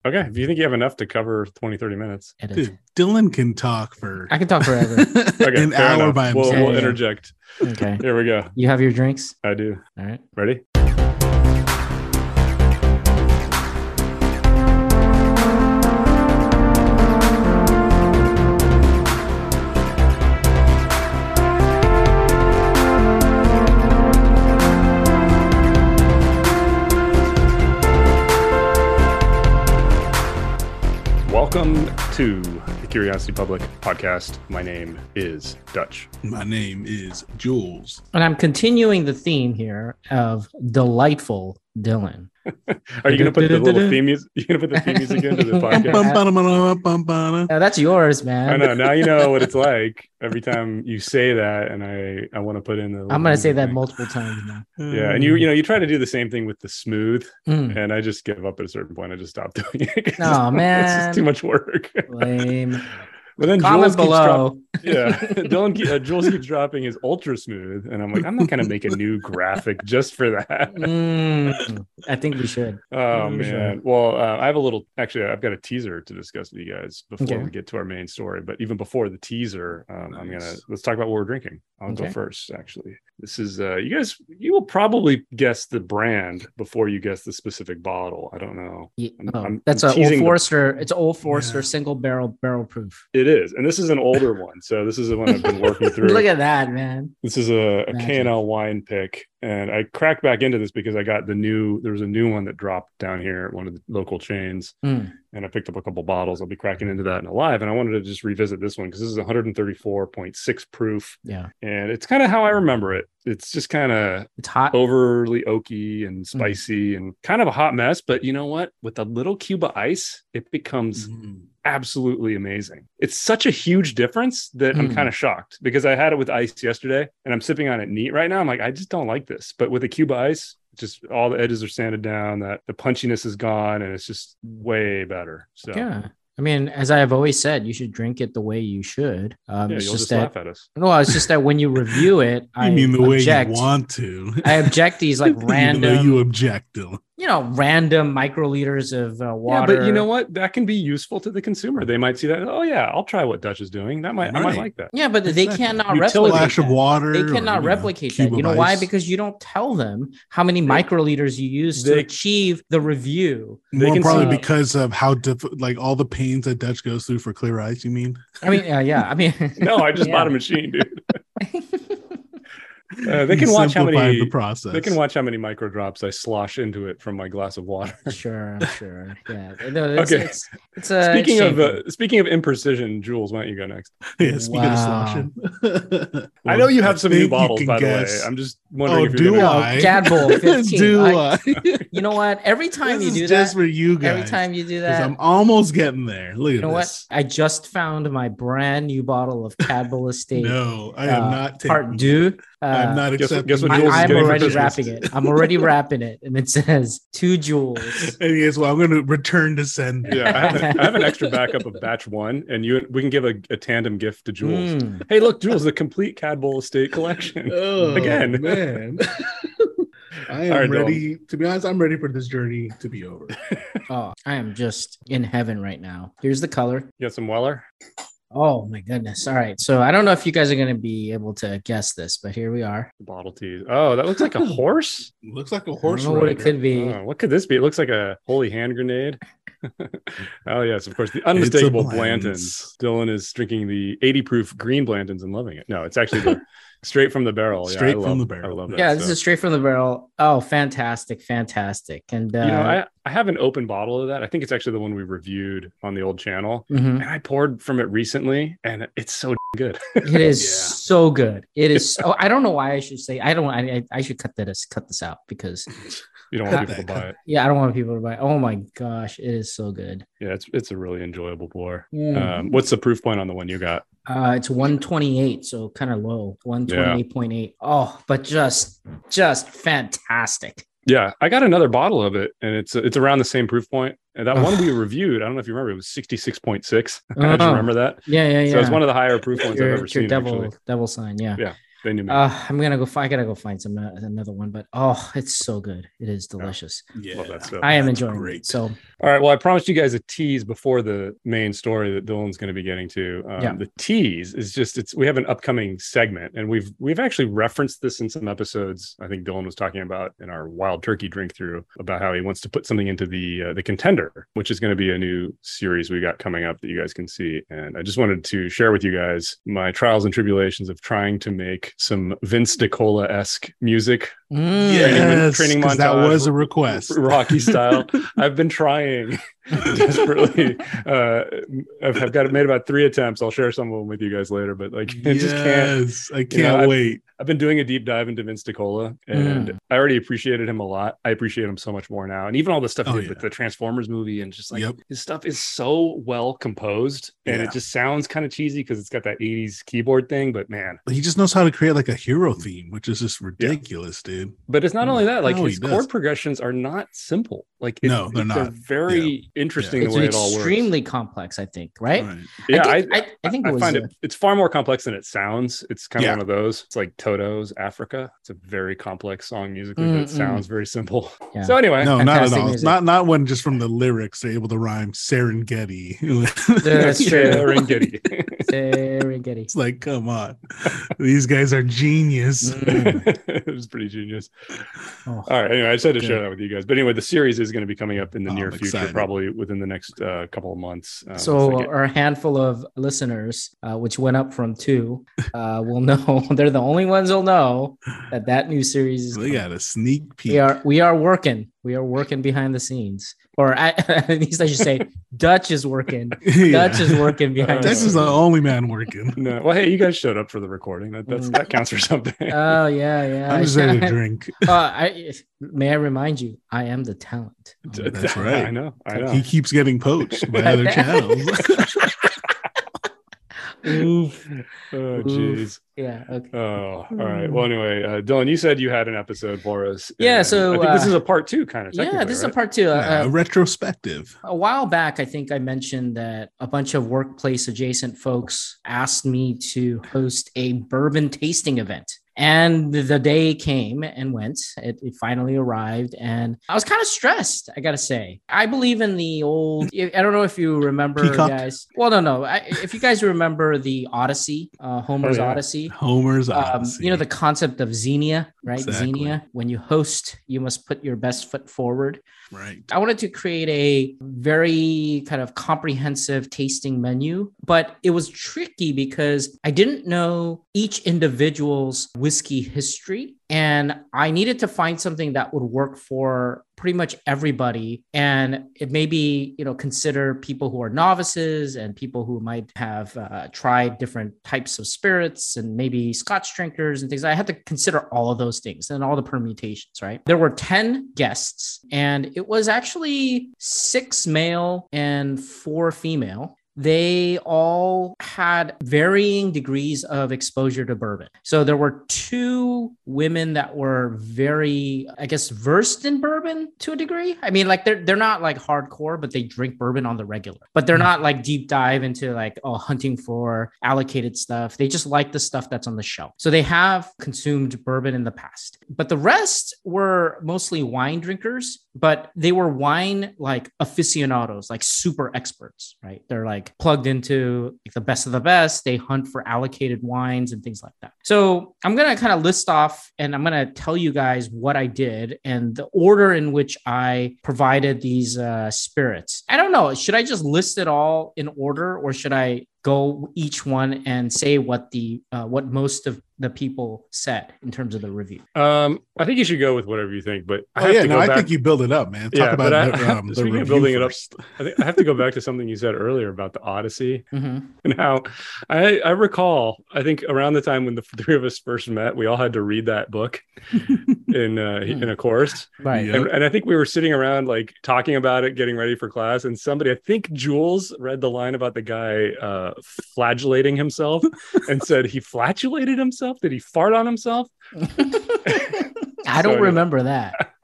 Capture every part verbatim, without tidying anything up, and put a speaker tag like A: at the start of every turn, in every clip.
A: Okay. If you think you have enough to cover twenty, thirty minutes.
B: Dude, Dylan can talk for
C: I can talk forever.
A: Okay,
B: an
A: fair
B: hour
A: enough.
B: by
A: We'll,
B: himself.
A: we'll
C: Yeah, yeah.
A: interject.
C: Okay.
A: Here we go.
C: You have your drinks?
A: I do.
C: All right.
A: Ready? Welcome to the Curiosity Public podcast. My name is Dutch.
B: My name is Jules.
C: And I'm continuing the theme here of delightful Dylan.
A: Are you going to put the little theme music? You going to put the theme music into the podcast?
C: Uh, that's yours, man.
A: I know. Now you know what it's like every time you say that, and I I want to put in the.
C: I'm going to say that
A: thing.
C: multiple times now.
A: Yeah, and you you know you try to do the same thing with the smooth,
C: Mm.
A: and I just give up at a certain point. I just stop doing it.
C: Oh, man.
A: It's just too much work.
C: Lame.
A: But then
C: Comment
A: Jules keeps
C: below.
A: dropping, yeah, Dylan keep, uh, Jules keeps dropping his ultra smooth, and I'm like, I'm not gonna make a new graphic just for that.
C: Mm, I think we should.
A: Oh
C: For sure.
A: man. Well, uh, I have a little. Actually, I've got a teaser to discuss with you guys before
C: Okay.
A: we get to our main story. But even before the teaser, um, I'm gonna
B: Nice.
A: let's talk about what we're drinking. I'll go
C: Okay.
A: first. Actually, this is uh, you guys. You will probably guess the brand before you guess the specific bottle. I don't know.
C: Yeah,
A: I'm-
C: oh,
A: I'm-
C: that's
A: I'm
C: a
A: teasing
C: Old
A: the-
C: Forester. It's Old Forester
B: Yeah.
C: single barrel barrel proof.
A: It is, and this is an older one. So this is the one I've been working through.
C: Look at that, man.
A: This is a, a
C: Magic.
A: K and L wine pick, and I cracked back into this because I got the new. There was a new one that dropped down here at one of the local chains,
C: Mm.
A: and I picked up a couple bottles. I'll be cracking into that in a live, and I wanted to just revisit this one because this is one thirty-four point six proof,
C: Yeah,
A: and it's kind of how I remember it. It's just kind of
C: it's hot.
A: overly oaky and spicy and kind of a hot mess. But you know what? With a little cube of ice, it becomes
B: Mm.
A: absolutely amazing. It's such a huge difference that I'm
C: Mm.
A: kind of shocked because I had it with ice yesterday and I'm sipping on it neat right now. I'm like, I just don't like this. But with a cube of ice, just all the edges are sanded down, that the punchiness is gone, and it's just way better. So
C: Yeah. I mean, as I have always said, you should drink it the way you should. Um,
A: yeah,
C: it's
A: you'll
C: just
A: just
C: that,
A: laugh at us.
C: no, it's just that when you review it,
B: You
C: I
B: mean the way
C: object.
B: you want to?
C: I object these like
B: Even though
C: random,
B: you object, Dylan.
C: you know, random microliters of uh, water.
A: Yeah, but you know what? That can be useful to the consumer. They might see that. Oh yeah, I'll try what Dutch is doing. That might I might
B: Right.
A: like that.
C: Yeah, but they
B: Exactly.
C: cannot
B: You tell
C: replicate
B: flash of
C: that.
B: water.
C: They
B: or,
C: cannot
B: you know,
C: replicate
B: cube
C: that. You
B: of
C: know why?
B: ice.
C: Because you don't tell them how many microliters you use to
A: They-
C: achieve the review.
A: They
B: More
A: can
B: probably
C: see-
B: because of how diff- like all the pains that Dutch goes through for clear ice. You mean?
C: I mean, uh, yeah, I mean,
A: No, I just
C: yeah.
A: bought a machine, dude. Uh, they
B: He
A: can watch how
B: simplified
A: many.
B: the process.
A: They can watch how many micro drops I slosh into it from my glass of water.
C: Sure, sure, yeah. No, it's,
A: Okay.
C: it's, it's a
A: Speaking of
C: shameful.
A: uh, speaking of imprecision, Jules, why don't you go next?
B: Yeah, speaking
C: Wow.
B: of sloshing,
A: I know you have some new
B: think you
A: bottles,
B: can
A: by the
B: guess-
A: way. I'm just wondering
B: Oh,
A: if you're
B: do
A: gonna.
B: I?
C: Cad Bowl fifteen.
B: do
C: I-
B: I?
C: You know what? Every time
B: This
C: you
B: is
C: do
B: just
C: that,
B: for you guys.
C: every time you do
B: 'cause
C: that,
B: I'm almost getting there. Look
C: you
B: at
C: know what?
B: this.
C: I just found my brand new bottle of Cadbull Estate
B: No, I am
C: uh,
B: not taking.
C: Part Deux. Uh,
B: I'm not
A: Guess what-
B: accepting.
A: guess what
C: I,
A: Jules is
C: I'm
A: getting for
C: already
A: Christmas.
C: wrapping it. I'm already wrapping it, and it says two jewels.
B: And yes, well, I'm going to return to send.
A: Yeah, I have, an, I have an extra backup of batch one, and you we can give a, a tandem gift to Jules.
C: Mm.
A: Hey, look, Jules, the complete Cad Bowl Estate collection.
B: Oh,
A: Again.
B: man. I am
A: All right,
B: ready. To be honest, I'm ready for this journey to be over.
C: Oh, I am just in heaven right now. Here's the color.
A: You got some Weller?
C: Oh my goodness. All right. So I don't know if you guys are going to be able to guess this, but here we are.
A: Bottle teas. Oh, that looks like a horse.
B: Looks like a
C: I
B: horse
C: don't know what it
B: rider.
C: could be.
A: Oh, what could this be? It looks like a holy hand grenade. Oh, yes, of course. The unmistakable
B: Blanton's.
A: Blanton's. Dylan is drinking the eighty proof green Blanton's and loving it. No, it's actually the straight from the barrel. Yeah,
B: Straight
A: I
B: from
A: love-
B: the barrel.
A: I love that.
C: Yeah, this
A: stuff.
C: is straight from the barrel. Oh, fantastic. Fantastic. And, uh,
A: You know, I, I have an open bottle of that. I think it's actually the one we reviewed on the old channel.
C: mhm.
A: And I poured from it recently, and it's so good.
C: It is
B: Yeah.
C: so good. It is. So, I don't know why I should say. I don't. I, I I should cut this. Cut this out because
A: You don't want
B: Cut
A: people to
B: that,
A: buy it.
C: yeah, I don't want people to buy. Oh my gosh, it is so good.
A: Yeah, it's it's a really enjoyable pour.
C: Mm.
A: Um, what's the proof point on the one you got?
C: Uh, it's one twenty-eight, so kind of low. one twenty-eight point eight. Oh, but just just fantastic.
A: Yeah, I got another bottle of it, and it's it's around the same proof point. And that one we reviewed, I don't know if you remember, it was sixty-six point six. I just
C: Oh.
A: remember that.
C: Yeah, yeah, yeah.
A: So it's one of the higher proof ones I've
C: your,
A: ever
C: it's your
A: seen.
C: devil
A: Actually.
C: devil sign. Yeah.
A: Yeah. They knew me.
C: Uh, I'm gonna go. Find, I gotta go find some uh, another one, but oh, it's so good. It is delicious.
B: Yeah,
A: Love that stuff.
C: I am
B: That's
C: enjoying
B: great.
C: it. So,
A: All right. Well, I promised you guys a tease before the main story that Dylan's going to be getting to. Um,
C: Yeah.
A: The tease is just it's we have an upcoming segment, and we've we've actually referenced this in some episodes. I think Dylan was talking about in our Wild Turkey drink through about how he wants to put something into the uh, the Contender, which is going to be a new series we got coming up that you guys can see. And I just wanted to share with you guys my trials and tribulations of trying to make some Vince DiCola-esque music.
C: mm,
B: Yes,
A: training
B: 'cause that
A: montage,
B: was a request.
A: Rocky style. I've been trying desperately. Uh, I've, I've got made about three attempts. I'll share some of them with you guys later, but like, I just can't.
B: Yes, I can't
A: you know, I've-
B: wait.
A: I've been doing a deep dive into Vince DiCola, and
C: Mm.
A: I already appreciated him a lot. I appreciate him so much more now, and even all the stuff he
B: Oh,
A: did
B: yeah.
A: with the Transformers movie, and just like
B: Yep.
A: his stuff is so well composed, and
B: Yeah.
A: it just sounds kind of cheesy because it's got that eighties keyboard thing. But man,
B: He just knows how to create like a hero theme, which is just ridiculous, dude.
A: but it's not only that. Like
B: No, he
A: his
B: does.
A: chord progressions are not simple. Like it's,
B: No, they're not.
A: very interesting
C: it's
A: the way it all works.
C: extremely complex. I think. Right.
B: Right.
A: Yeah,
C: I
A: I,
C: think, I, I think it
A: I
C: was.
A: find
C: uh,
A: it it's far more complex than it sounds. It's kind of
B: Yeah.
A: one of those. It's like Toto's Africa. It's a very complex song musically, but
C: Mm,
A: it sounds very simple.
C: Yeah.
A: So anyway,
B: No, not at
C: Fantastic
B: all.
C: music.
B: Not not when just from the lyrics they're able to rhyme Serengeti.
C: That's true.
A: Serengeti.
C: Serengeti.
B: It's like, come on, these guys are genius.
C: Mm.
A: It was pretty genius.
C: Oh.
A: All right. Anyway, I just had to
B: Good.
A: share that with you guys. But anyway, the series is going to be coming up in the
B: Oh,
A: near
B: I'm
A: future,
B: excited.
A: probably within the next uh, couple of months. Um,
C: So
A: I get-
C: our handful of listeners, uh, which went up from two, uh, will know they're the only ones who'll know that that new series is.
B: We
C: coming.
B: got a sneak peek.
C: We are we are working. We are working behind the scenes, or I, at least I should say, Dutch is working.
B: Yeah.
C: Dutch is working behind.
B: Dutch
C: the
B: is the
C: scenes.
B: only man working.
A: no. Well, hey, you guys showed up for the recording. That that's,
C: Mm.
A: that counts for something.
C: Oh yeah, yeah.
B: I'm just ready to drink.
C: Uh, I may I remind you, I am the talent.
B: That's right.
A: I know. I know.
B: He keeps getting poached by other channels.
C: Oof.
A: Oh, jeez.
C: Yeah. Okay.
A: Oh, all right. Well, anyway, uh, Dylan, you said you had an episode for us.
C: Yeah,
A: and
C: so,
A: I think this
C: uh,
A: is a part two, kind of.
C: Yeah, this is a
A: right?
C: part two.
B: Yeah,
C: Uh,
B: a retrospective.
C: a while back, I think I mentioned that a bunch of workplace adjacent folks asked me to host a bourbon tasting event. And the day came and went. It, it finally arrived. And I was kind of stressed, I got to say. I believe in the old, I don't know if you remember,
B: Peacock?
C: guys. Well, no, no. I, if you guys remember the Odyssey, uh, Homer's
A: Oh, yeah.
C: Odyssey.
B: Homer's
C: Um,
B: Odyssey.
C: you know, the concept of Xenia, right?
B: Exactly.
C: Xenia. When you host, you must put your best foot forward.
B: right.
C: I wanted to create a very kind of comprehensive tasting menu, but it was tricky because I didn't know each individual's whiskey history. And I needed to find something that would work for pretty much everybody. And it maybe, you know, consider people who are novices and people who might have uh, tried different types of spirits and maybe Scotch drinkers and things. I had to consider all of those things and all the permutations, right? There were ten guests and it was actually six male and four female. They all had varying degrees of exposure to bourbon. So there were two women that were very, I guess, versed in bourbon to a degree. I mean, like they're they're not like hardcore, but they drink bourbon on the regular. But they're not like deep dive into like oh hunting for allocated stuff. They just like the stuff that's on the shelf. So they have consumed bourbon in the past. But the rest were mostly wine drinkers, but they were wine like aficionados, like super experts, right? They're like plugged into like the best of the best. They hunt for allocated wines and things like that. So I'm going to kind of list off and I'm going to tell you guys what I did and the order in which I provided these uh, spirits. I don't know. Should I just list it all in order or should I go each one and say what the uh, what most of the people said in terms of the review?
A: Um, I think you should go with whatever you think, but I
B: Oh
A: have
B: yeah,
A: to
B: no,
A: go
B: I
A: back.
B: think you build it up, man. Talk
A: Yeah,
B: about
A: but I-
B: the, um, the
A: speaking of
B: review
A: building it up,
B: first.
A: I think I have to go back to something you said earlier about the Odyssey.
C: Mm-hmm.
A: And how I, I recall, I think around the time when the three of us first met, we all had to read that book in uh, in a course.
C: Right.
B: Yeah.
A: And, and I think we were sitting around like talking about it, getting ready for class. And somebody, I think Jules read the line about the guy uh, flagellating himself and said he flatulated himself. Did he fart on himself?
C: I don't
A: So-
C: remember that.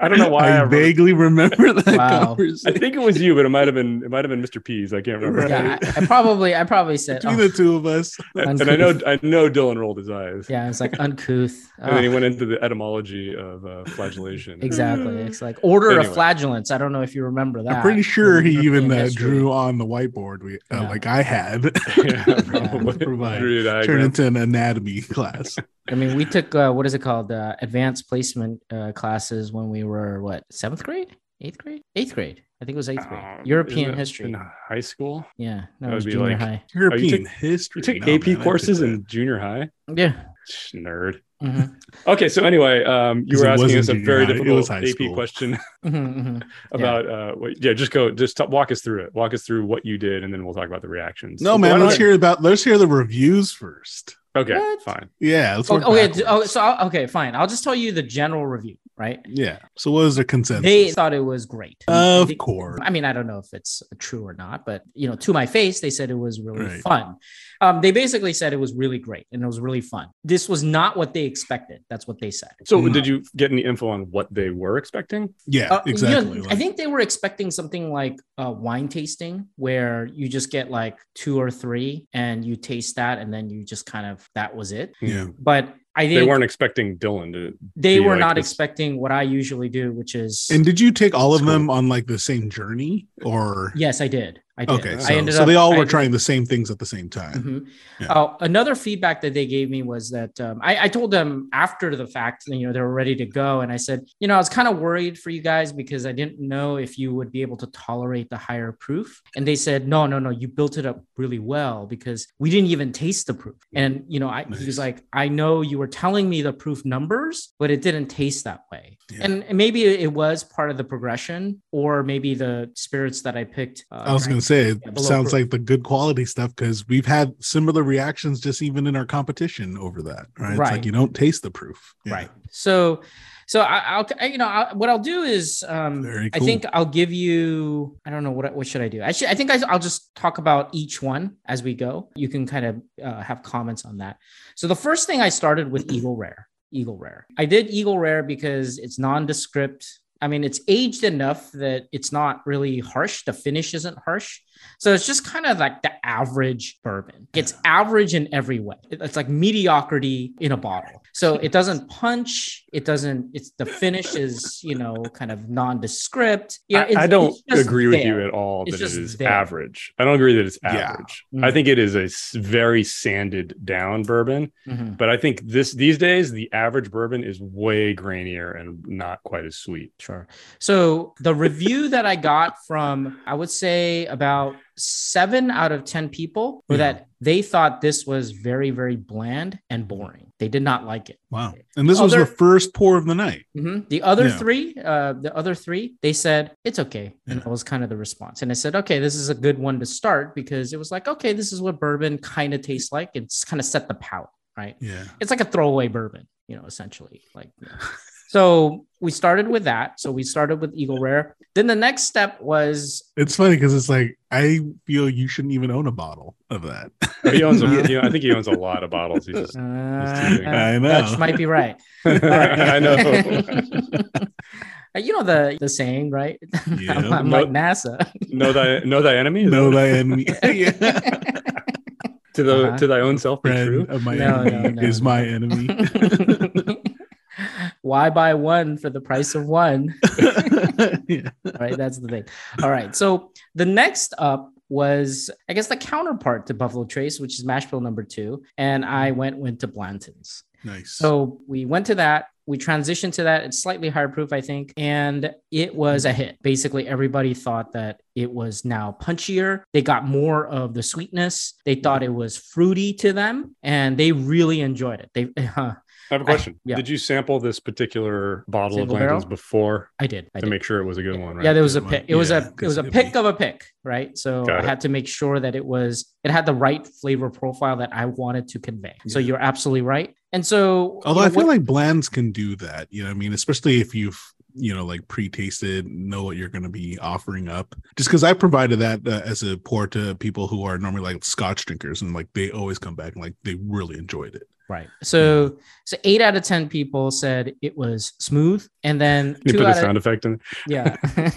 A: I don't know why.
B: I,
A: I
B: vaguely remember that
C: Wow.
B: conversation.
A: I think it was you, but it might have been it might have been Mister Pease. I can't remember.
B: Right.
C: Yeah, I, I probably I probably said
B: Between
C: oh,
B: the two of us.
A: And, and I know
C: uncouth.
A: I know Dylan rolled his eyes.
C: Yeah, it's like uncouth.
A: And then he
C: Oh,
A: went into the etymology of uh, flagellation.
C: exactly. It's like order
A: Anyway.
C: of flagellants. I don't know if you remember that.
B: I'm pretty sure he
C: in
B: even
C: European
B: uh,
C: history.
B: drew on the whiteboard we uh,
C: Yeah.
B: like I had.
A: Yeah, probably.
B: Provide-
A: Drew a diagram.
B: Turn into an anatomy class.
C: I mean, we took uh, what is it called? Uh, advanced placement uh, classes when we were what seventh grade, eighth grade, eighth grade. I think it was eighth grade.
A: Um,
C: European
A: isn't it
C: history.
A: in high school.
C: Yeah, no,
A: That
C: it was
A: would be
C: junior
A: like-
C: high.
B: European
A: took-
B: history.
A: You took
B: No,
A: A P
B: man, I
A: courses
B: took
A: in junior high.
C: Yeah.
A: Nerd.
C: Mhm.
A: Okay, so anyway, um, you
B: Because
A: were
B: it
A: asking
B: wasn't
A: us a
B: junior
A: very
B: high, it
A: difficult
B: was high
A: A P
B: school.
A: question
C: Mhm, mhm.
A: about uh, what, yeah. Just go, just t- walk us through it. Walk us through what you did, and then we'll talk about the reactions.
B: No,
A: Why
B: man.
A: don't
B: Let's
A: I-
B: hear about. Let's hear the reviews first.
A: Okay,
C: What?
A: fine.
B: Yeah. Let's
C: Oh,
B: work
C: okay,
B: backwards.
C: oh, so I'll, okay, fine. I'll just tell you the general review, right?
B: Yeah. So what is the consensus?
C: They thought it was great. I
B: of
C: think-
B: course.
C: I mean, I don't know if it's true or not, but you know, to my face, they said it was really
B: Right.
C: fun. Um, they basically said it was really great and it was really fun. This was not what they expected. That's what they said.
A: So,
B: Mm.
A: did you get any info on what they were expecting?
B: Yeah.
C: Uh, you know,
B: exactly.
C: I
B: like-
C: think they were expecting something like a wine tasting where you just get like two or three and you taste that and then you just kind of that was it.
B: Yeah.
C: But I think
A: They weren't expecting Dylan to.
C: they
A: be
C: were
A: like
C: not
A: this-
C: expecting what I usually do, which is
B: And did you take all of
A: That's
B: them on like the same journey, or
C: yes, I did. I did.
B: okay?
C: I
B: So,
C: ended
B: so
C: up,
B: they all
C: I
B: were
C: ended-
B: trying the same things at the same time.
C: Mhm.
B: Yeah.
C: Uh, another feedback that they gave me was that um, I, I told them after the fact, you know, they were ready to go. And I said, you know, I was kind of worried for you guys because I didn't know if you would be able to tolerate the higher proof. And they said, no, no, no, you built it up really well because we didn't even taste the proof. And, you know, I, he was
B: Nice.
C: like, I know you were telling me the proof numbers, but it didn't taste that way.
B: Yeah.
C: And and maybe it was part of the progression or maybe the spirits that I picked. Uh,
B: I was going to say, it
C: Yeah, below
B: sounds
C: proof.
B: like the good quality stuff because we've had similar reactions just even in our competition over that. Right. It's
C: Right.
B: like you don't taste the proof. Yeah.
C: Right. So, so I, I'll, I- you know, I, what I'll do is, um,
B: Very
C: I
B: cool.
C: think I'll give you, I don't know what, what should I do? I should, I think I, I'll just talk about each one as we go. You can kind of uh, have comments on that. So the first thing I started with Eagle Rare, Eagle Rare. I did Eagle Rare because it's nondescript. I mean, it's aged enough that it's not really harsh. The finish isn't harsh. So it's just kind of like the average bourbon. It's average in every way. It- It's like mediocrity in a bottle. So it doesn't punch. It doesn't, it's the finish is, you know, kind of nondescript. Yeah,
A: I,
C: it's-
A: I don't
C: it's just
A: agree with
C: there.
A: you at all
C: It's
A: that it
C: just
A: is
C: there.
A: average. I don't agree that it's
B: Yeah.
A: average.
C: Mm.
A: I think it is a s- very sanded down bourbon,
C: Mhm.
A: but I think this these days the average bourbon is way grainier and not quite as sweet.
C: Sure. So the review that I got from, I would say about seven out of ten people were
B: Yeah.
C: that they thought this was very, very bland and boring. They did not like it.
B: Wow. And this was
C: Other-
B: the first pour of the night.
C: Mhm. The other
B: Yeah.
C: three, uh, the other three, they said it's okay, and
B: Yeah.
C: that was kind of the response. And I said, okay, this is a good one to start because it was like, okay, this is what bourbon kind of tastes like. It's kind of set the palate, right?
B: Yeah.
C: It's like a throwaway bourbon, you know, essentially. Like, you know. So we started with that. So we started with Eagle Rare. Then the next step was
B: It's funny because it's like, I feel you shouldn't even own a bottle of that.
A: He owns, a, you know, I think he owns a lot of bottles. He's just,
C: uh,
A: teasing.
B: I know.
C: Dutch might be right.
A: I know.
C: You know the the saying, right?
B: Yeah.
C: I'm, I'm
A: No-
C: like NASA.
A: know thy know thy enemy. Is
B: Know
A: that-
B: thy enemy. Yeah.
A: to the
C: Uh-huh.
A: to thy own self be true.
B: Friend of my
C: No,
B: enemy
C: no, no,
B: is
C: no.
B: my enemy.
C: Why buy one for the price of one?
B: Yeah.
C: Right, that's the thing. All right, so the next up was, I guess, the counterpart to Buffalo Trace, which is mash bill number two, and I went went to Blanton's.
B: Nice.
C: So we went to that. We transitioned to that. It's slightly higher proof, I think. And it was a hit. Basically, everybody thought that it was now punchier. They got more of the sweetness. They thought it was fruity to them, and they really enjoyed it. They, uh,
A: I have a question.
C: yeah.
A: Did you sample this particular bottle
C: Single
A: of Blanton's
C: barrel?
A: before
C: I did. I
A: to
C: did.
A: make sure it was a good one, right?
C: Yeah, there was a
B: Good
C: pick.
B: one.
C: It was
B: Yeah,
C: a it was a
B: 'cause
C: pick
B: it'd
C: of a pick, right? So
A: Got
C: I
A: it.
C: had to make sure that it was it had the right flavor profile that I wanted to convey. So
B: Yeah.
C: you're absolutely right. And so,
B: Although
C: you
B: I
C: know,
B: feel
C: what-
B: like blends can do that, you know, what I mean, especially if you've, you know, like pre-tasted, know what you're going to be offering up. Just because I provided that uh, as a pour to people who are normally like Scotch drinkers, and like they always come back and like they really enjoyed it.
C: Right. So so eight out of ten people said it was smooth. And then
A: You
C: two
A: put a
C: out of
A: sound effect in.
C: yeah.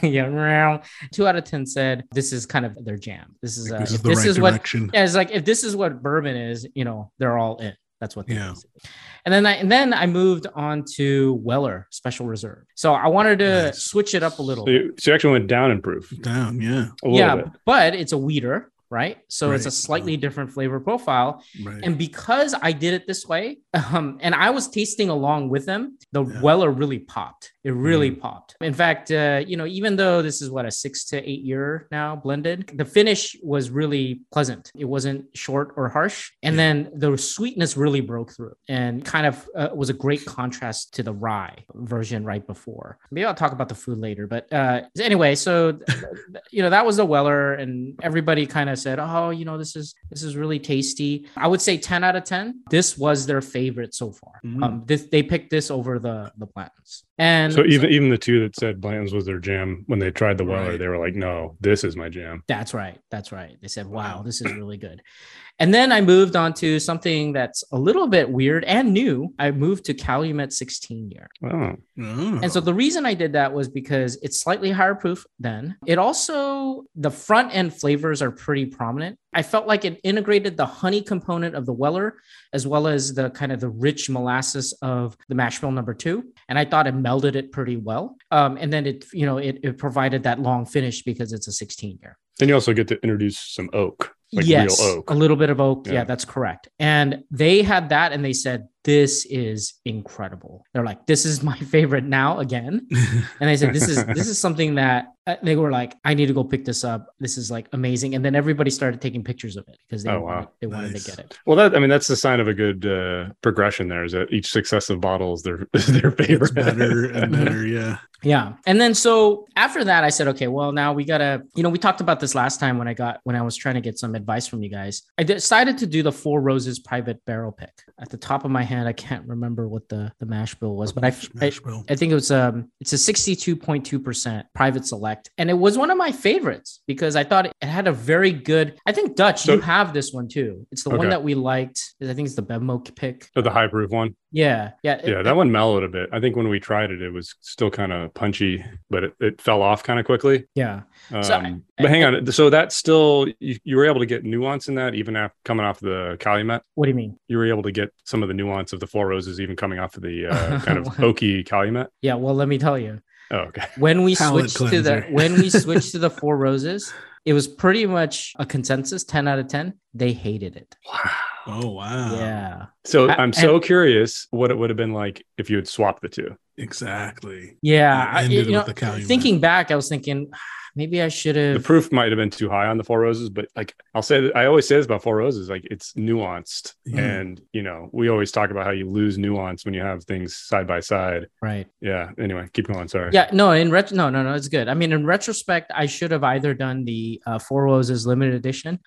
C: yeah. Two out of ten said this is kind of their jam. This is uh,
B: This is
C: if
B: the
C: this
B: right
C: is what
B: direction.
C: yeah, it's like if this is what bourbon is, you know, they're all in. That's what they
B: Yeah.
C: basically. And then I and then I moved on to Weller Special Reserve. So I wanted to
B: Nice.
C: switch it up a little.
A: So you, so you actually went down in proof
B: Down, yeah.
A: a little
C: Yeah,
A: bit.
C: but it's a weeder, right? So it's a
B: Right.
C: slightly different flavor profile.
B: Right.
C: And because I did it this way, um, and I was tasting along with them, the
B: Yeah.
C: Weller really popped. It really
B: Mm.
C: popped. In fact, uh, you know, even though this is what a six to eight year now blended, the finish was really pleasant. It wasn't short or harsh, and
B: Yeah.
C: then the sweetness really broke through, and kind of uh, was a great contrast to the rye version right before. Maybe I'll talk about the food later, but uh, anyway, so you know that was the Weller, and everybody kind of said, "Oh, you know, this is this is really tasty." I would say ten out of ten. This was their favorite so far.
B: Mm.
C: Um, this, they picked this over the the Blanton's, and
A: So even even the two that said Blanton's was their jam, when they tried the Weller,
B: Right.
A: they were like, "No, this is my jam."
C: that's right, that's right. They said, "Wow, this is really good." And then I moved on to something that's a little bit weird and new. I moved to Calumet sixteen year.
A: Oh,
B: Oh.
C: And so the reason I did that was because it's slightly higher proof then. It also, the front end flavors are pretty prominent. I felt like it integrated the honey component of the Weller as well as the kind of the rich molasses of the mash bill number two. And I thought it melded it pretty well. Um, and then it, you know, it, it provided that long finish because it's a sixteen year.
A: then you also get to introduce some oak, like
C: yes,
A: real oak.
C: a little bit of oak. Yeah.
A: Yeah.
C: That's correct. And they had that and they said, this is incredible. They're like, this is my favorite now again. And they said, this is, this is something that uh, they were like, I need to go pick this up. This is like amazing. And then everybody started taking pictures of it because they,
A: Oh,
C: wanted,
A: wow.
C: they wanted
B: Nice.
C: to get it.
A: Well, that I mean, that's the sign of a good uh, progression. There is that each successive bottle is their their
B: It's
A: favorite.
B: better and better, yeah.
C: Yeah. And then so after that, I said, okay, well, now we got to, you know, we talked about this last time when I got, when I was trying to get some advice from you guys. I decided to do the Four Roses private barrel pick. At the top of my head, I can't remember what the, the mash bill was, but I, I,
B: Smash Bill.
C: I think it was, um, it's a sixty-two point two percent private select. And it was one of my favorites because I thought it had a very good, I think Dutch,
A: So-
C: you have this one too. It's the one
A: Okay.
C: that we liked. I think it's the Bevmo pick.
A: Oh, the high proof one.
C: Yeah. Yeah.
A: Yeah, that one mellowed a bit. I think when we tried it, it was still kind of punchy, but it, it fell off kind of quickly.
C: Yeah.
A: Um,
C: So I-
A: but hang on, so that's still you, you were able to get nuance in that even after coming off the Calumet.
C: What do you mean?
A: You were able to get some of the nuance of the Four Roses even coming off of the uh, kind of oaky Calumet.
C: Yeah. Well, let me tell you.
A: Oh, okay.
C: when we
B: Palate
C: switched to the
B: cleanser.
C: when we switched to the Four Roses, it was pretty much a consensus ten out of ten. They hated it.
A: Wow.
B: Oh, wow.
C: Yeah.
A: So
C: I-
A: I'm so curious what it would have been like if you had swapped the two.
B: Exactly.
C: Yeah.
B: You
C: I,
B: ended
C: you
B: it
C: know,
B: with the Calumet.
C: thinking back, I was thinking "Ah, maybe I should
A: The
C: have.
A: proof might have been too high on the Four Roses, but like I'll say that I always say this about Four Roses, like it's nuanced.
B: Yeah.
A: And you know, we always talk about how you lose nuance when you have things side by side.
C: Right.
A: Yeah. Anyway, keep going. Sorry.
C: Yeah. No, in ret- no, no, no, it's good. I mean, in retrospect, I should have either done the uh, Four Roses limited edition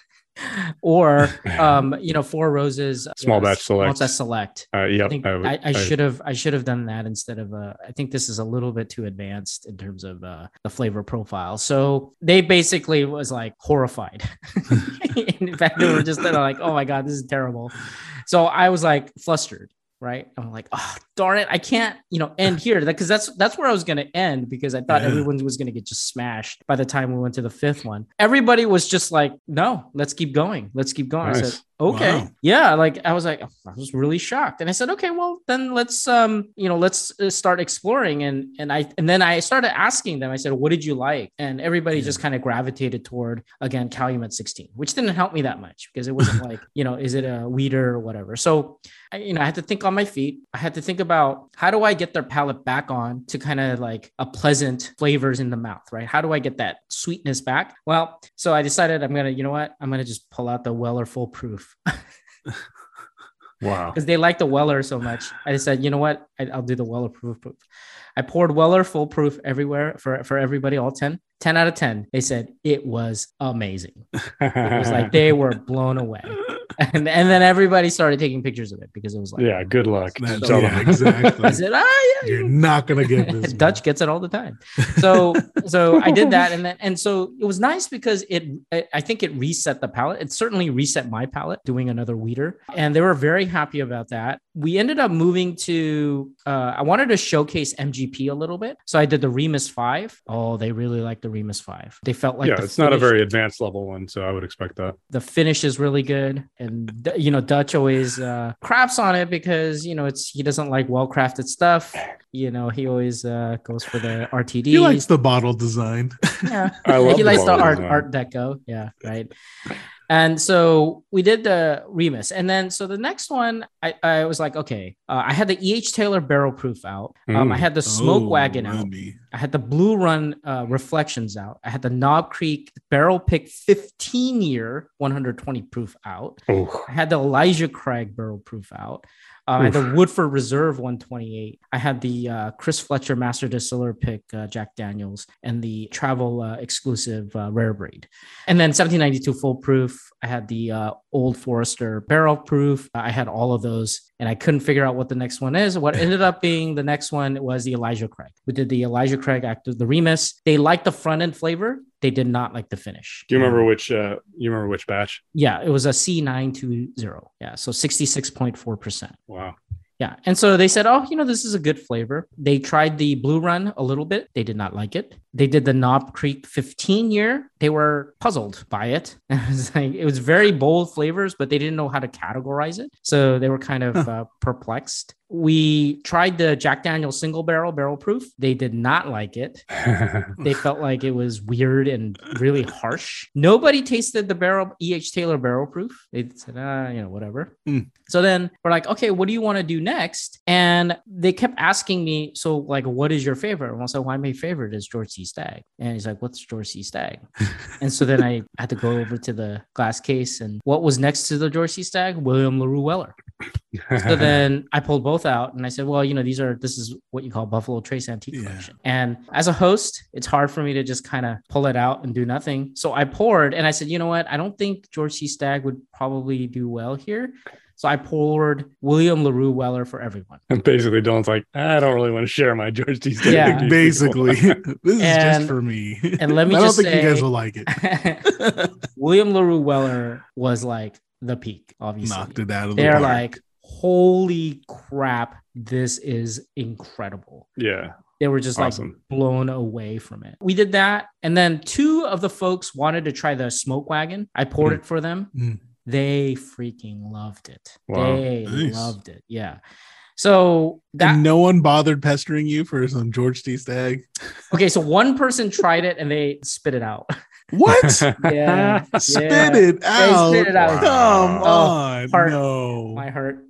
C: or, um, you know, Four Roses
A: Small
C: uh,
A: batch select.
C: Malta select.
A: Uh,
C: I
A: yep.
C: think
A: I, would-
C: I, I should have I should have done that instead of uh, I think this is a little bit too advanced in terms of uh, the flavor profile. So they basically was like horrified. In fact, they were just kinda like, "Oh my god, this is terrible." So I was like flustered. Right. I'm like, oh, darn it. I can't, you know, end here because that's that's where I was going to end because I thought
B: Yeah.
C: everyone was going to get just smashed by the time we went to the fifth one. Everybody was just like, no, let's keep going. Let's keep going. I
A: Nice.
C: said, okay.
B: Wow.
C: Yeah. Like I was like, I was really shocked. And I said, okay, well, then let's, um, you know, let's uh, start exploring. And, and I, and then I started asking them, I said, what did you like? And everybody
B: Yeah.
C: just kind of gravitated toward, again, Calumet sixteen, which didn't help me that much because it wasn't like, you know, is it a weeder or whatever? So, I, you know, I had to think on my feet. I had to think about how do I get their palate back on to kind of like a pleasant flavors in the mouth, right? How do I get that sweetness back? Well, so I decided I'm going to, you know what? I'm going to just pull out the Weller Full Proof
A: wow.
C: because they like the Weller so much. I decided, you know what? I, I'll do the Weller Proof. Proof. I poured Weller Full Proof everywhere for, for everybody, all ten. ten out of ten. They said it was amazing. It was like they were blown away. and and then everybody started taking pictures of it because it was like,
A: yeah, good luck.
B: That's-
A: So-
B: yeah, exactly.
C: I said, ah, yeah,
B: You're not gonna get this.
C: Dutch gets it all the time. So so I did that, and then and so it was nice because it I I think it reset the palate. It certainly reset my palate doing another weeder, and they were very happy about that. We ended up moving to uh, I wanted to showcase M G P a little bit, so I did the Remus Five. Oh, they really liked the Remus Five. They felt like
A: yeah,
C: the
A: it's not a
C: finish-
A: very advanced level one, so I would expect that.
C: the finish is really good, and you know Dutch always uh, craps on it because you know it's he doesn't like well crafted stuff. You know he always uh, goes for the R T D.
B: He likes the bottle design.
C: Yeah,
A: I love
C: he
A: the
C: likes the
A: bottle
C: art
A: design.
C: art deco. Yeah, right. And so we did the Remus, and then so the next one, I, I was like, okay, uh, I had the E H Taylor barrel proof out. Um, I
A: Mm.
C: had the Smoke
B: Oh,
C: Wagon out.
B: Randy.
C: I had the Blue Run uh, Reflections out. I had the Knob Creek Barrel Pick fifteen year one hundred twenty proof out.
A: Oh,
C: I had the Elijah Craig Barrel Proof out. Uh, I had the Woodford Reserve one twenty-eight. I had the uh, Chris Fletcher Master Distiller Pick uh, Jack Daniels and the Travel uh, exclusive uh, Rare Breed. And then seventeen ninety-two Full Proof. I had the uh, Old Forester Barrel Proof. I had all of those, and I couldn't figure out what the next one is. What ended up being the next one was the Elijah Craig. We did the Elijah Craig after the Remus. They liked the front end flavor. They did not like the finish.
A: do you remember which? Uh, you remember which batch?
C: Yeah, it was a C nine twenty. Yeah, so sixty-six point four percent.
A: Wow.
C: Yeah. And so they said, oh, you know, this is a good flavor. They tried the Blue Run a little bit. They did not like it. They did the Knob Creek fifteen year. They were puzzled by it. It was like, it was very bold flavors, but they didn't know how to categorize it. So they were kind of
B: Huh.
C: uh, perplexed. We tried the Jack Daniel's single barrel barrel proof. They did not like it. They felt like it was weird and really harsh. Nobody tasted the barrel E H Taylor barrel proof. They said, ah, you know, whatever.
B: Mm.
C: So then we're like, okay, what do you want to do next? And they kept asking me, so like, what is your favorite? And I said, well, my favorite is George C. Stagg. And he's like, what's George C. Stagg? And so then I had to go over to the glass case, and what was next to the George C. Stagg? William LaRue Weller. So then I pulled both out and I said, well, you know, these are, this is what you call Buffalo Trace Antique
B: Yeah.
C: Collection. And as a host, it's hard for me to just kind of pull it out and do nothing. So I poured and I said, you know what? I don't think George C. Stagg would probably do well here. So I poured William LaRue Weller for everyone.
A: And basically, Dylan's like, I don't really want to share my George T. Stagg
C: Yeah.
A: with these
B: Basically,
A: people."
B: this is
C: And-
B: just for me.
C: and let me
B: I don't
C: just
B: think you guys
C: say-
B: will like it.
C: William LaRue Weller was like the peak, obviously.
B: Knocked it out of the
C: They're
B: park.
C: like, holy crap, this is incredible.
A: Yeah.
C: They were just like
A: Awesome.
C: blown away from it. We did that. And then two of the folks wanted to try the Smoke Wagon. I poured
B: Mm.
C: it for them.
B: Mm.
C: They freaking loved it.
A: Wow.
C: They
B: Nice.
C: loved it. Yeah. So that
B: And no one bothered pestering you for some George T. Stagg.
C: okay. So one person tried it and they spit it out.
B: What?
C: Yeah.
B: Spit
C: yeah.
B: it out.
C: spit it out.
B: Come
C: Oh,
B: on.
C: heart.
B: No.
C: My heart.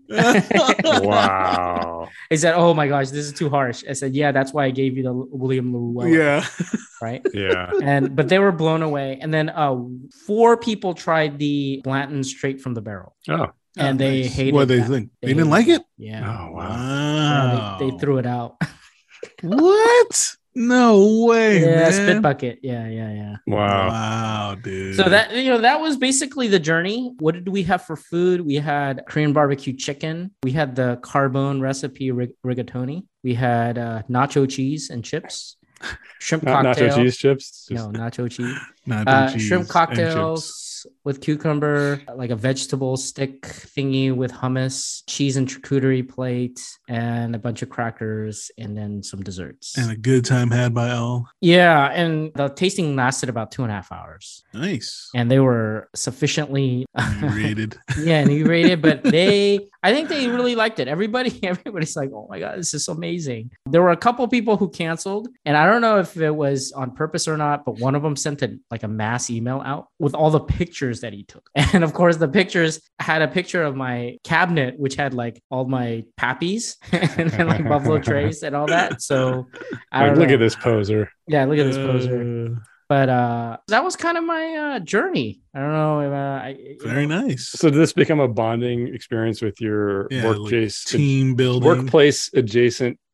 A: Wow.
C: He said, "Oh my gosh, this is too harsh." I said, "Yeah, that's why I gave you the William LaRue Weller,
B: Yeah.
C: right?"
A: Yeah.
C: And but they were blown away. And then uh, four people tried the Blanton straight from the barrel,
A: Oh.
C: and they
B: Nice.
C: hated.
B: What they
C: that.
B: think? They,
C: They
B: didn't
C: hated
B: like it?
C: Yeah,
A: Oh, wow.
C: Yeah,
B: Wow.
C: they, they threw it out.
B: What? No way,
C: yeah,
B: man.
C: spit bucket. Yeah, yeah, yeah.
A: Wow.
B: Wow, dude.
C: So that you know that was basically the journey. What did we have for food? We had Korean barbecue chicken. We had the carbone recipe rig- rigatoni. We had uh, nacho cheese and chips. Shrimp
A: Not
C: cocktail.
A: nacho cheese chips.
C: No, nacho cheese.
B: Nacho
C: Uh,
B: cheese
C: shrimp
B: and
C: cocktails with cucumber, like a vegetable stick thingy with hummus, cheese and charcuterie plate, and a bunch of crackers, and then some desserts.
B: chips. And a good time had by all.
C: Yeah, and the tasting lasted about two and a half hours,
B: Nice.
C: and they were sufficiently
B: Rated.
C: yeah inebriated, but they, I think they really liked it. Everybody, everybody's like, "Oh my god, this is amazing." There were a couple people who canceled, and I don't know if it was on purpose or not, but one of them sent a, like a mass email out with all the pictures that he took, and of course, the pictures had a picture of my cabinet, which had like all my pappies and then like Buffalo Trace and all that. So I
A: Like,
C: don't
A: look
C: know.
A: at this poser.
C: Yeah, look at this poser.
B: Uh,
C: But uh, that was kind of my uh, journey. I don't know. If, uh, I, you
B: very
C: know,
B: nice.
A: So did this become a bonding experience with your
B: Yeah, like
A: workplace
B: team building.
A: workplace adjacent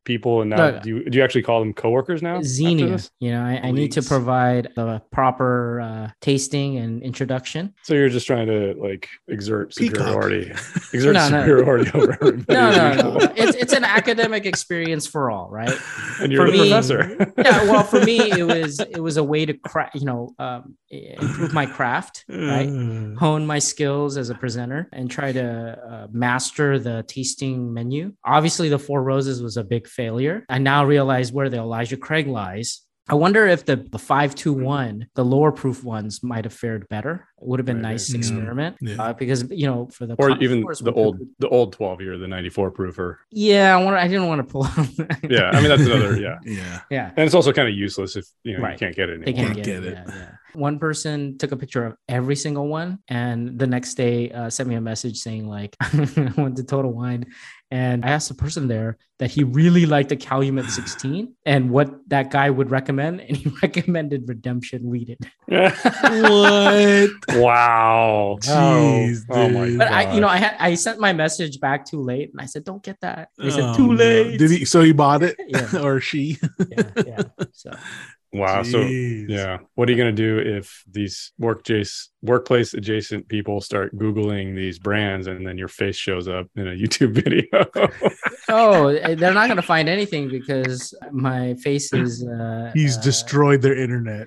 A: people, and now
C: No.
A: do you do you actually call them coworkers now? after
C: Xenia,
A: this?
C: you know, I, I need to
B: Colleagues.
C: provide the proper uh, tasting and introduction.
A: So you're just trying to like exert
B: Peacock.
A: superiority, exert
C: No, no.
A: superiority over everybody.
C: No,
A: as
C: no,
A: usual.
C: no. It's it's an academic experience for all, right?
A: And you're
C: For
A: the
C: me-
A: professor.
C: Yeah. Well, for me, it was it was a way to craft, you know, um, improve my craft, right?
B: Uh,
C: Hone my skills as a presenter and try to uh, master the tasting menu. Obviously, the Four Roses was a big failure. I now realize where the Elijah Craig lies. I wonder if the, the five two one, the lower proof ones might have fared better. It would have been
A: Maybe.
C: nice
B: Mm.
C: experiment
B: Yeah.
C: uh, because, you know, for the
A: Or
C: con-
A: even
C: course,
A: the
C: we
A: old
C: could-
A: the old twelve year, the ninety-four proofer.
C: Yeah, I want. I didn't want to pull out.
A: Yeah, I mean that's another yeah.
B: yeah.
C: Yeah.
A: And it's also kind of useless if you know
C: Right.
A: you can't get it anymore.
C: They can't
B: Can't
C: get,
B: get
C: it.
B: it.
C: Yeah, yeah. One person took a picture of every single one, and the next day uh, sent me a message saying like, "I went to Total Wine, and I asked the person there that he really liked the Calumet sixteen and what that guy would recommend, and he recommended Redemption Weeded."
B: What?
A: Wow.
B: Jeez,
A: oh, oh my
B: dude.
A: god.
C: But I, you know, I had I sent my message back too late, and I said, "Don't get that." They said,
B: Oh,
C: "Too
B: no.
C: late."
B: Did he? So he bought it,
C: Yeah.
B: or she?
C: Yeah, yeah. So
A: Wow. So
B: Jeez.
A: yeah, what are you gonna do if these work jace, workplace adjacent people start Googling these brands and then your face shows up in a YouTube video?
C: oh, they're not gonna find anything because my face is. Uh,
B: He's
C: uh,
B: destroyed their internet.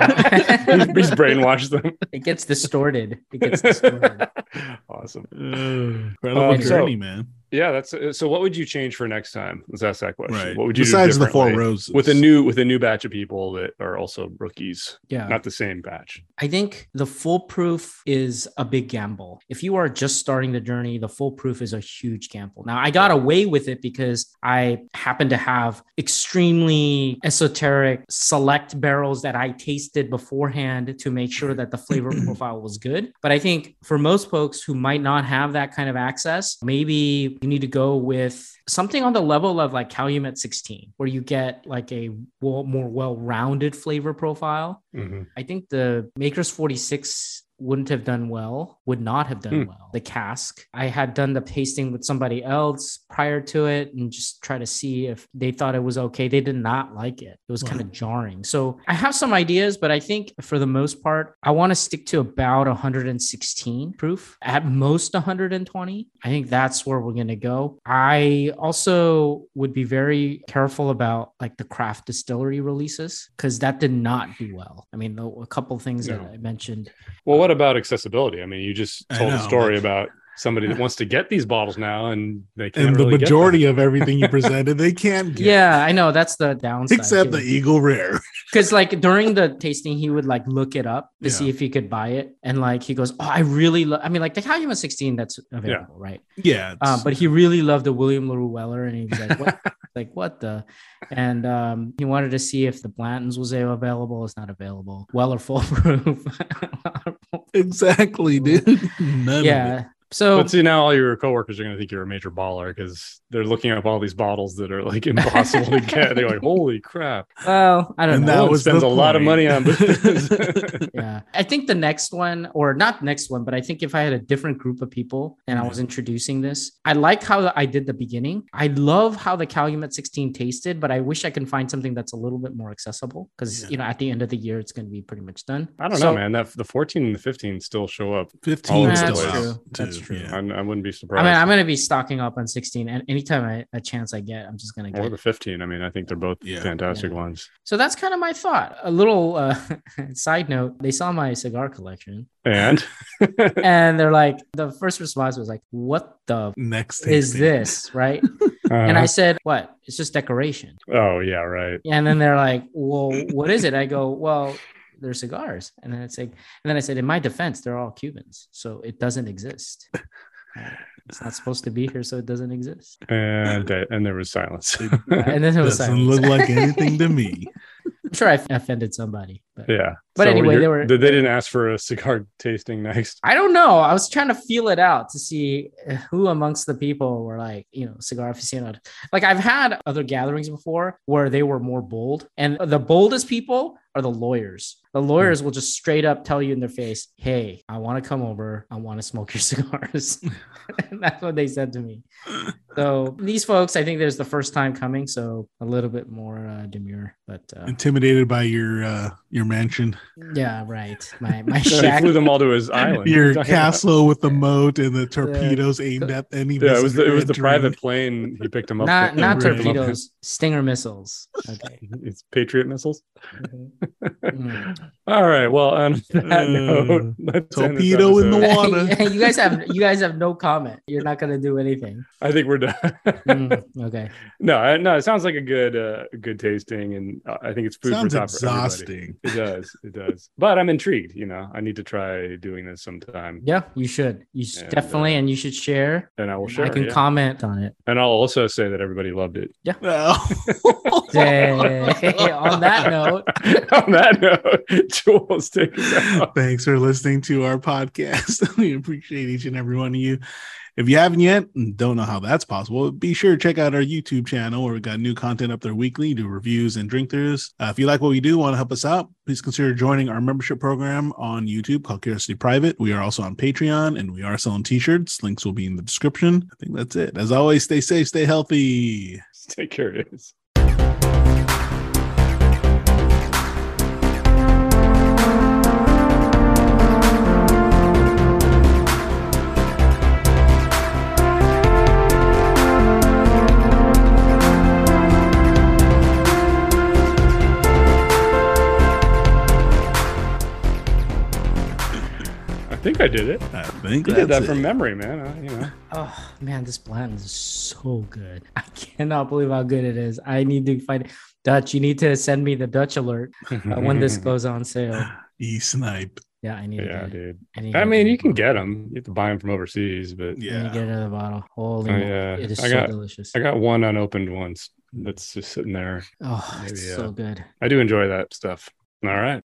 A: he's, he's brainwashed them.
C: It gets distorted. It gets distorted.
A: Awesome.
B: Incredible
A: Um, so-
B: journey, man.
A: Yeah, that's uh, so. What would you change for next time? Let's ask that question.
B: Right.
A: What would you
B: Besides
A: do
B: the Four
A: differently
B: Roses,
A: with a new with a new batch of people that are also rookies,
C: Yeah.
A: not the same batch?
C: I think the foolproof is a big gamble. If you are just starting the journey, the foolproof is a huge gamble. Now, I got away with it because I happen to have extremely esoteric select barrels that I tasted beforehand to make sure that the flavor profile was good. But I think for most folks who might not have that kind of access, maybe you need to go with something on the level of like Calumet sixteen, where you get like a well, more well-rounded flavor profile.
A: Mhm.
C: I think the Maker's forty-six wouldn't have done well, would not have done
A: Hmm.
C: well. The cask, I had done the tasting with somebody else prior to it and just try to see if they thought it was okay. They did not like it. It was
B: Wow.
C: kind of jarring. So I have some ideas, but I think for the most part, I want to stick to about one hundred sixteen proof, at most one hundred twenty. I think that's where we're going to go. I also would be very careful about like the craft distillery releases because that did not do well. I mean, a couple of things
A: No.
C: that I mentioned.
A: Well, what about accessibility? I mean, you just
B: I
A: told a
B: know,
A: story
B: like-
A: about somebody that wants to get these bottles now, and they can't.
B: And the
A: really get
B: majority
A: them.
B: of everything you presented, they can't get.
C: Yeah, I know that's the downside.
B: Except the Eagle Rare.
C: Because like during the tasting, he would like look it up to
B: Yeah.
C: see if he could buy it, and like he goes, "Oh, I really love." I mean, like the Calumet sixteen that's available, right?
B: Yeah. it's-
C: Um, but he really loved the William LaRue Weller, and he was like, "What? like what the?" And um, he wanted to see if the Blanton's was available. It's not available. Weller full proof.
B: exactly, dude. None of it.
C: yeah. So
A: But see, now all your coworkers are going to think you're a major baller because they're looking up all these bottles that are like impossible to get. They're like, "Holy crap!"
C: well, I don't
B: And
C: know.
B: that
A: No one
B: was
A: spends
B: the
A: a lot of
B: point.
A: money on booze.
C: Yeah. I think the next one, or not next one, but I think if I had a different group of people and I was introducing this, I like how I did the beginning. I love how the Calumet sixteen tasted, but I wish I can find something that's a little bit more accessible because,
B: Yeah.
C: you know, at the end of the year, it's going to be pretty much done.
A: I don't
C: So-
A: know, man. That the fourteen and the fifteen still show up.
B: fifteen
A: Yeah,
B: still
A: that's
B: out.
C: true.
B: too,
C: That's true.
B: yeah.
A: I, I wouldn't be
C: I
A: surprised.
C: mean, I'm going to be stocking up on sixteen, and anytime I, a chance I get, I'm just going to
A: or
C: get
A: the
C: it.
A: fifteen. I mean, I think they're both
B: Yeah.
A: fantastic
C: Yeah.
A: ones.
C: So that's kind of my thought. A little uh, side note, they saw my cigar collection
A: And
C: and they're like, the first response was like, what the
B: Next
C: f- is
B: tasting.
C: this? Right. And
A: Uh,
C: I said, what? It's just decoration.
A: oh yeah, right.
C: And then they're like, well, what is it? I go, well, they're cigars. And then it's like, and then I said, in my defense, they're all Cubans. So it doesn't exist. Uh, It's not supposed to be here, so it doesn't exist.
A: And uh, and there was silence.
C: And then it was
B: Doesn't
C: silence.
B: look like anything to me.
C: I'm sure I offended somebody. But
A: Yeah.
C: But anyway,
A: you're-
C: they were-
A: They didn't ask for a cigar tasting next.
C: I don't know. I was trying to feel it out to see who amongst the people were like, you know, cigar aficionados. Like I've had other gatherings before where they were more bold, and the boldest people are the lawyers. The lawyers will just straight up tell you in their face, "Hey, I want to come over. I want to smoke your cigars." And that's what they said to me. So these folks, I think there's the first time coming, so a little bit more uh, demure, but uh,
B: intimidated by your uh, your mansion,
C: yeah, right. My my
A: So he
C: shack.
A: flew them all to his island.
B: your
A: What are you talking
B: castle with the moat and the torpedoes aimed at any.
A: about? Yeah, it was the, it was the
B: visitor
A: private plane he picked them up.
C: Not
A: with.
C: not
B: Right.
C: torpedoes, Stinger missiles. Okay.
A: It's Patriot missiles.
C: Mm.
A: All right. Well, on that
B: Uh,
A: note, let's end this
B: torpedo in the
A: episode.
B: water.
C: you guys have you guys have no comment. You're not gonna do anything.
A: I think we're done.
C: Mm, okay.
A: No, I- no, it sounds like a good, uh, good tasting, and uh, I think it's food
B: Sounds
A: for thought for everybody.
B: exhausting.
A: It does, it does. But I'm intrigued. You know, I need to try doing this sometime,
C: Yeah, you should. You should
A: And,
C: definitely,
A: uh,
C: and you should share.
A: and I will
C: And
A: share.
C: I can
A: yeah.
C: comment on it.
A: And I'll also say that everybody loved it.
C: Hey, on that note,
A: On that note, Jules, take us out.
B: Thanks for listening to our podcast. We appreciate each and every one of you. If you haven't yet and don't know how that's possible, be sure to check out our YouTube channel where we got new content up there weekly, do reviews and drink throughs. Uh, if you like what we do, want to help us out, please consider joining our membership program on YouTube called Curiosity Private. We are also on Patreon and we are selling t-shirts. Links will be in the description. I think that's it. As always, stay safe, stay healthy.
A: Stay curious. I think I did it.
B: I think
A: You
B: that's
A: did that
B: it.
A: from memory, man. Uh, you know.
C: oh man, this blend is so good. I cannot believe how good it is. I need to find Dutch. You need to send me the Dutch alert uh, when this goes on sale.
B: E-snipe.
C: Yeah, I need.
A: Yeah,
C: to get it.
A: dude.
C: I, need to
A: I
C: get
A: mean,
C: it.
A: you can get them. You have to buy them from overseas, but
C: I need to
B: Yeah.
C: get another bottle. Holy,
A: Oh,
C: moly.
A: yeah.
C: It is
A: I
C: so
A: got-
C: delicious.
A: I got one unopened once that's just sitting there.
C: Oh,
A: maybe,
C: it's
A: uh,
C: so good.
A: I do enjoy that stuff. All right.